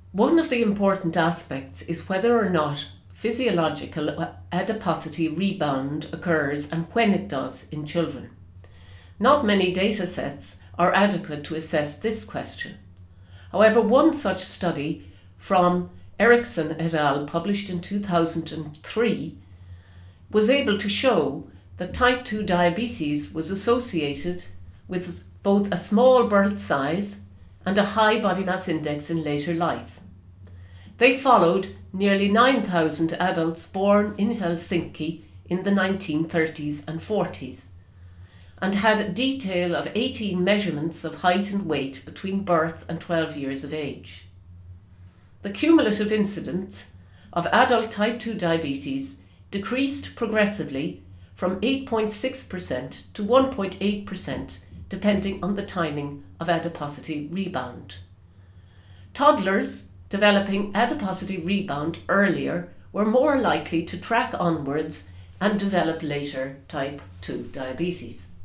One of the important aspects is whether or not physiological adiposity rebound occurs and when it does in children. Not many data sets are adequate to assess this question. However, one such study from Erickson et al. Published in 2003 was able to show that type 2 diabetes was associated with both a small birth size and a high body mass index in later life. They followed nearly 9,000 adults born in Helsinki in the 1930s and 40s and had a detail of 18 measurements of height and weight between birth and 12 years of age. The cumulative incidence of adult type 2 diabetes decreased progressively from 8.6% to 1.8% depending on the timing of adiposity rebound. Toddlers developing adiposity rebound earlier were more likely to track onwards and develop later type 2 diabetes.